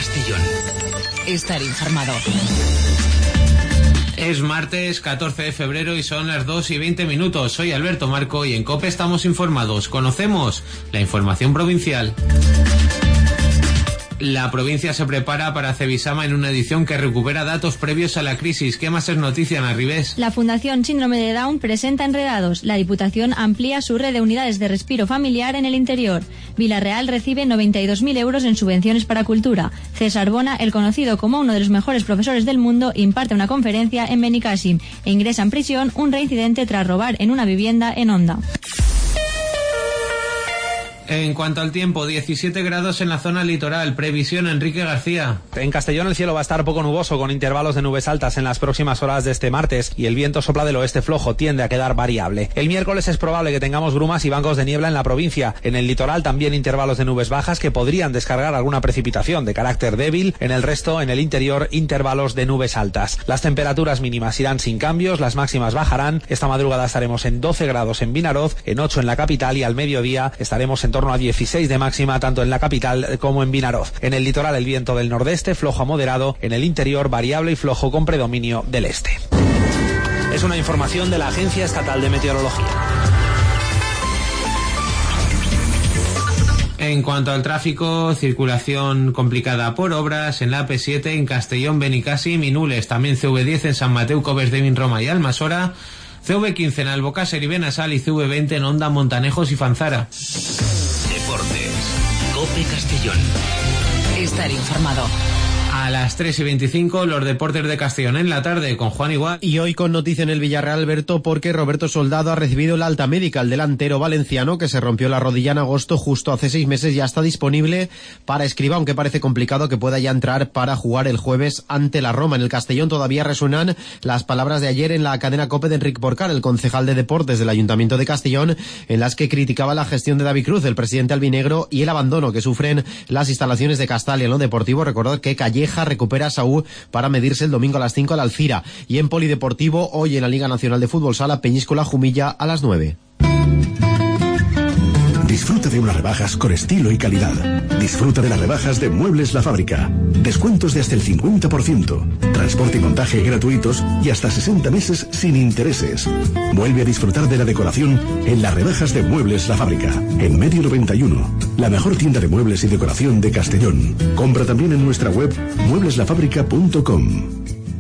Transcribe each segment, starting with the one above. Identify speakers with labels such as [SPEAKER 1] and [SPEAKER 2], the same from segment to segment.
[SPEAKER 1] Castellón. Estar informado.
[SPEAKER 2] Es martes 14 de febrero y son las 2:20. Soy Alberto Marco y en COPE estamos informados. Conocemos la información provincial. La provincia se prepara para Cebisama en una edición que recupera datos previos a la crisis. ¿Qué más es noticia, Ana Ribés?
[SPEAKER 3] La Fundación Síndrome de Down presenta Enredados. La Diputación amplía su red de unidades de respiro familiar en el interior. Vilarreal recibe 92.000 euros en subvenciones para cultura. César Bona, el conocido como uno de los mejores profesores del mundo, imparte una conferencia en Benicàssim e ingresa en prisión un reincidente tras robar en una vivienda en Onda.
[SPEAKER 2] En cuanto al tiempo, 17 grados en la zona litoral. Previsión, Enrique García.
[SPEAKER 4] En Castellón el cielo va a estar poco nuboso, con intervalos de nubes altas en las próximas horas de este martes, y el viento sopla del oeste flojo, tiende a quedar variable. El miércoles es probable que tengamos brumas y bancos de niebla en la provincia. En el litoral también intervalos de nubes bajas que podrían descargar alguna precipitación de carácter débil. En el resto, en el interior, intervalos de nubes altas. Las temperaturas mínimas irán sin cambios, las máximas bajarán. Esta madrugada estaremos en 12 grados en Vinaroz, en 8 en la capital, y al mediodía estaremos en torno a 16 de máxima tanto en la capital como en Vinaroz. En el litoral el viento del nordeste flojo a moderado, en el interior variable y flojo con predominio del este. Es una información de la Agencia Estatal de Meteorología.
[SPEAKER 2] En cuanto al tráfico, circulación complicada por obras en la AP7 en Castellón, Benicàssim y Nules, también CV10 en San Mateu, Coves de Vinroma y Almasora, CV15 en Albocàsser y Benassal y CV20 en Onda, Montanejos y Fanzara.
[SPEAKER 1] Deportes. COPE Castellón. Estar informado.
[SPEAKER 2] A las 3:25, los deportes de Castellón en la tarde con Juan Igual.
[SPEAKER 5] Y hoy con noticia en el Villarreal, Alberto, porque Roberto Soldado ha recibido la alta médica. El delantero valenciano, que se rompió la rodilla en agosto justo hace 6 meses, ya está disponible para Escribá, aunque parece complicado que pueda ya entrar para jugar el jueves ante la Roma. En el Castellón todavía resuenan las palabras de ayer en la cadena COPE de Enric Porcar, el concejal de deportes del Ayuntamiento de Castellón, en las que criticaba la gestión de David Cruz, el presidente albinegro, y el abandono que sufren las instalaciones de Castalia. En lo deportivo, recordad que Calleja recupera a Saúl para medirse el domingo a las 5 al Alcira. Y en polideportivo, hoy en la Liga Nacional de Fútbol Sala, Peñíscola Jumilla a las 9.
[SPEAKER 6] Disfruta de unas rebajas con estilo y calidad. Disfruta de las rebajas de Muebles La Fábrica. Descuentos de hasta el 50%. Transporte y montaje gratuitos y hasta 60 meses sin intereses. Vuelve a disfrutar de la decoración en las rebajas de Muebles La Fábrica. En Medio 91. La mejor tienda de muebles y decoración de Castellón. Compra también en nuestra web muebleslafábrica.com.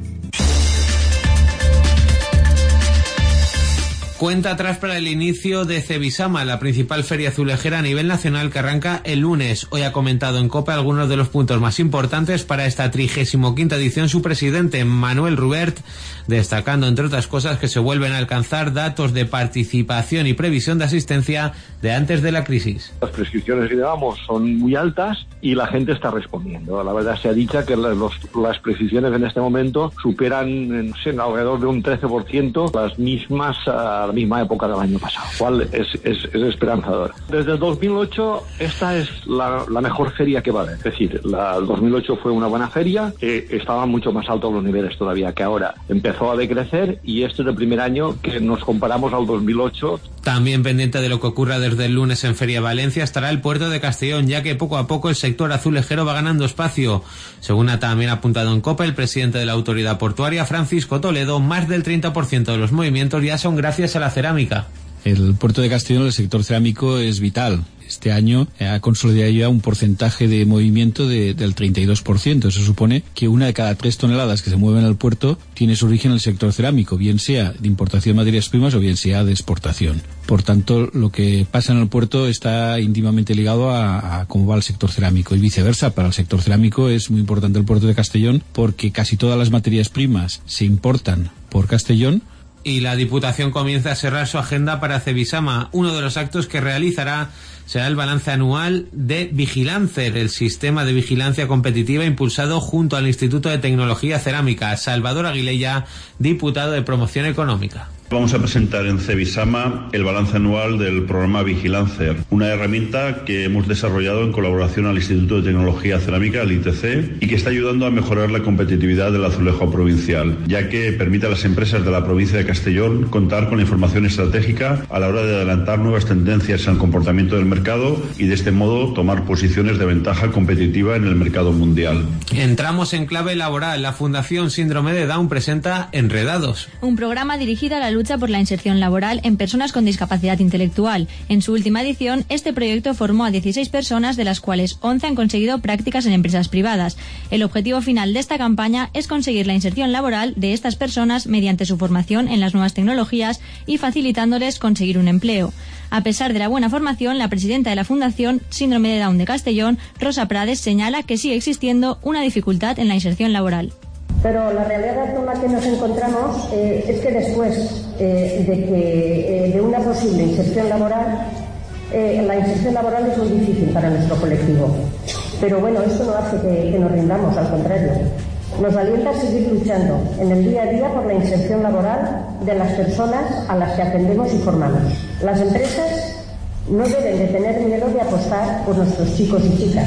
[SPEAKER 2] Cuenta atrás para el inicio de Cebisama, la principal feria azulejera a nivel nacional que arranca el lunes. Hoy ha comentado en COPE algunos de los puntos más importantes para esta 35ª edición su presidente, Manuel Rubert, destacando entre otras cosas que se vuelven a alcanzar datos de participación y previsión de asistencia de antes de la crisis.
[SPEAKER 7] Las prescripciones que llevamos son muy altas y la gente está respondiendo. La verdad se ha dicho que las prescripciones en este momento superan en alrededor de un 13% las mismas a la misma época del año pasado, cual es esperanzador. Desde el 2008 esta es la mejor feria que va a haber. Es decir, el 2008 fue una buena feria, estaban mucho más altos los niveles todavía que ahora. Empezó a decrecer y este es el primer año que nos comparamos al 2008.
[SPEAKER 2] También pendiente de lo que ocurra desde el lunes en Feria Valencia estará el puerto de Castellón, ya que poco a poco el sector azulejero va ganando espacio. Según ha también apuntado en COPE el presidente de la autoridad portuaria, Francisco Toledo, más del 30% de los movimientos ya son gracias a la cerámica.
[SPEAKER 8] El puerto de Castellón, el sector cerámico es vital. Este año ha consolidado ya un porcentaje de movimiento del 32%. Eso supone que 1 de cada 3 toneladas que se mueven al puerto tiene su origen en el sector cerámico, bien sea de importación de materias primas o bien sea de exportación. Por tanto, lo que pasa en el puerto está íntimamente ligado a cómo va el sector cerámico y viceversa. Para el sector cerámico es muy importante el puerto de Castellón porque casi todas las materias primas se importan por Castellón.
[SPEAKER 2] Y la Diputación comienza a cerrar su agenda para Cebisama. Uno de los actos que realizará será el balance anual de Vigilancer, el sistema de vigilancia competitiva impulsado junto al Instituto de Tecnología Cerámica. Salvador Aguilella, diputado de Promoción Económica.
[SPEAKER 9] Vamos a presentar en Cebisama el balance anual del programa Vigilancer, una herramienta que hemos desarrollado en colaboración al Instituto de Tecnología Cerámica, el ITC, y que está ayudando a mejorar la competitividad del azulejo provincial, ya que permite a las empresas de la provincia de Castellón contar con información estratégica a la hora de adelantar nuevas tendencias en el comportamiento del mercado y de este modo tomar posiciones de ventaja competitiva en el mercado mundial.
[SPEAKER 2] Entramos en clave laboral. La Fundación Síndrome de Down presenta Enredados,
[SPEAKER 3] un programa dirigido a la lucha por la inserción laboral en personas con discapacidad intelectual. En su última edición, este proyecto formó a 16 personas, de las cuales 11 han conseguido prácticas en empresas privadas. El objetivo final de esta campaña es conseguir la inserción laboral de estas personas mediante su formación en las nuevas tecnologías y facilitándoles conseguir un empleo. A pesar de la buena formación, la presidenta de la Fundación Síndrome de Down de Castellón, Rosa Prades, señala que sigue existiendo una dificultad en la inserción laboral.
[SPEAKER 10] Pero la realidad con la que nos encontramos es que después de una posible inserción laboral, la inserción laboral es muy difícil para nuestro colectivo. Pero bueno, esto no hace que nos rindamos, al contrario. Nos alienta a seguir luchando en el día a día por la inserción laboral de las personas a las que atendemos y formamos. Las empresas no deben de tener miedo de apostar por nuestros chicos y chicas.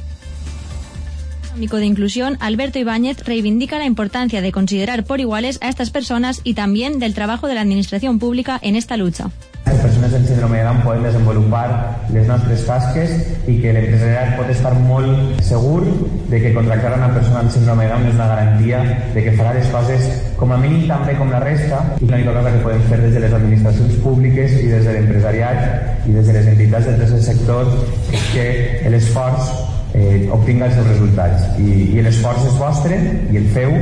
[SPEAKER 3] De inclusión, Alberto Ibáñez reivindica la importancia de considerar por iguales a estas personas y también del trabajo de la administración pública en esta lucha.
[SPEAKER 11] Les persones amb síndrome de Down poden desenvolupar les nostres tasques i que l'empresariat pot estar molt segur de que contractar una persona amb síndrome de Down és una garantia de que farà les coses com a mínim tan bé com la resta, i l'única cosa que podem fer des de les administracions públiques i des de l'empresariat i des de les entitats del tercer sector és que l'esforç obtinga els seus resultats, i l'esforç és vostre i el feu.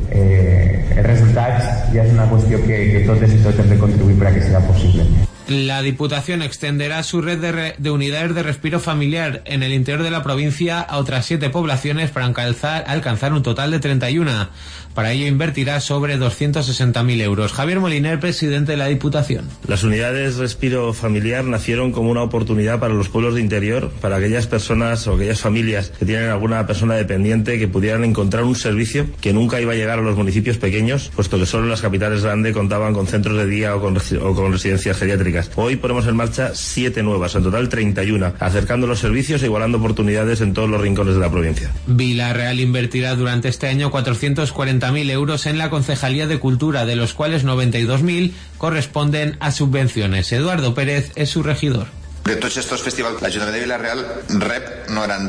[SPEAKER 11] Els resultats ja és una qüestió que totes i tots hem de contribuir per a que sigui possible.
[SPEAKER 2] La Diputación extenderá su red de unidades de respiro familiar en el interior de la provincia a otras 7 poblaciones para alcanzar un total de 31. Para ello invertirá sobre 260.000 euros. Javier Moliner, presidente de la Diputación.
[SPEAKER 12] Las unidades respiro familiar nacieron como una oportunidad para los pueblos de interior, para aquellas personas o aquellas familias que tienen alguna persona dependiente que pudieran encontrar un servicio que nunca iba a llegar a los municipios pequeños, puesto que solo las capitales grandes contaban con centros de día o con residencias geriátricas. Hoy ponemos en marcha 7 nuevas, en total 31, acercando los servicios e igualando oportunidades en todos los rincones de la provincia.
[SPEAKER 2] Villarreal invertirá durante este año 440.000 euros en la Concejalía de Cultura, de los cuales 92.000 corresponden a subvenciones. Eduardo Pérez es su regidor.
[SPEAKER 13] De tots estos festivals, l'Ajuntament de Vila-real rep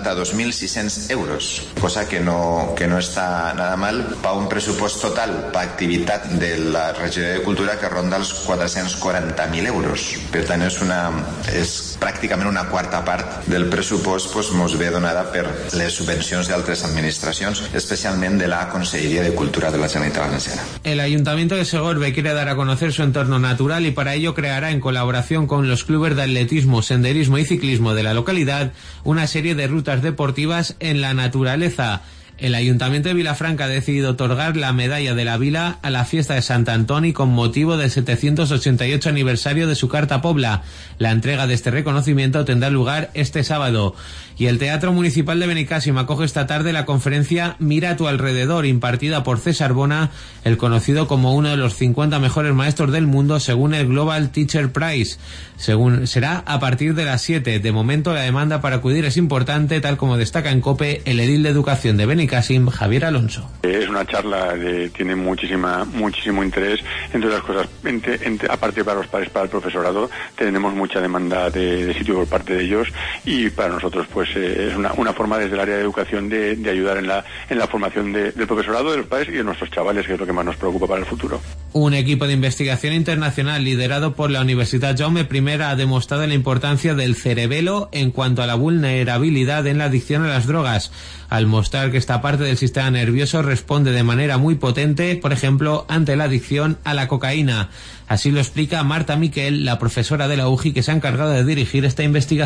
[SPEAKER 13] 92.600 euros, cosa que no està nada mal per un pressupost total per activitat de la regió de cultura que ronda els 440.000 euros. Per tant, és pràcticament una quarta part del pressupost mos ve donada per les subvencions d'altres administracions, especialment de la Conselleria de Cultura de la Generalitat Valenciana.
[SPEAKER 2] El Ayuntamiento de Segorbe quiere dar a conocer su entorno natural y para ello creará, en colaboración con los clubes de atletismo, senderismo y ciclismo de la localidad, una serie de rutas deportivas en la naturaleza. El Ayuntamiento de Vilafranca ha decidido otorgar la Medalla de la Vila a la fiesta de Sant Antoni con motivo del 788 aniversario de su Carta Pobla. La entrega de este reconocimiento tendrá lugar este sábado. Y el Teatro Municipal de Benicàssim acoge esta tarde la conferencia Mira a tu alrededor, impartida por César Bona, el conocido como uno de los 50 mejores maestros del mundo según el Global Teacher Prize. Será a partir de las 7. De momento la demanda para acudir es importante, tal como destaca en COPE el edil de Educación de Benicàssim, Javier Alonso.
[SPEAKER 14] Es una charla que tiene muchísimo interés. Entre otras cosas, aparte para los padres, para el profesorado, tenemos mucha demanda de sitio por parte de ellos, y para nosotros pues es una forma desde el área de educación de ayudar en la formación del profesorado, de los padres y de nuestros chavales, que es lo que más nos preocupa para el futuro.
[SPEAKER 2] Un equipo de investigación internacional liderado por la Universidad Jaume I ha demostrado la importancia del cerebelo en cuanto a la vulnerabilidad en la adicción a las drogas, al mostrar que esta parte del sistema nervioso responde de manera muy potente, por ejemplo, ante la adicción a la cocaína. Así lo explica Marta Miquel, la profesora de la UJI que se ha encargado de dirigir esta investigación.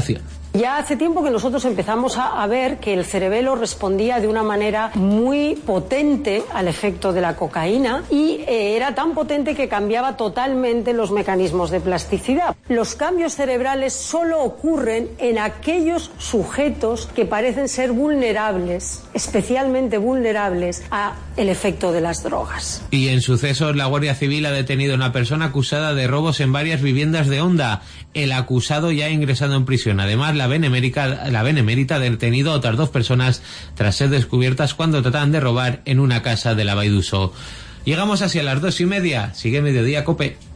[SPEAKER 15] Ya hace tiempo que nosotros empezamos a ver que el cerebelo respondía de una manera muy potente al efecto de la cocaína y era tan potente que cambiaba totalmente los mecanismos de plasticidad. Los cambios cerebrales solo ocurren en aquellos sujetos que parecen ser vulnerables, especialmente vulnerables a el efecto de las drogas.
[SPEAKER 2] Y en sucesos, la Guardia Civil ha detenido a una persona acusada de robos en varias viviendas de Honda. El acusado ya ha ingresado en prisión. Además, la Benemérita ha detenido a otras 2 personas tras ser descubiertas cuando trataban de robar en una casa de la Vall d'Uso. Llegamos así a las 2:30. Sigue Mediodía Cope.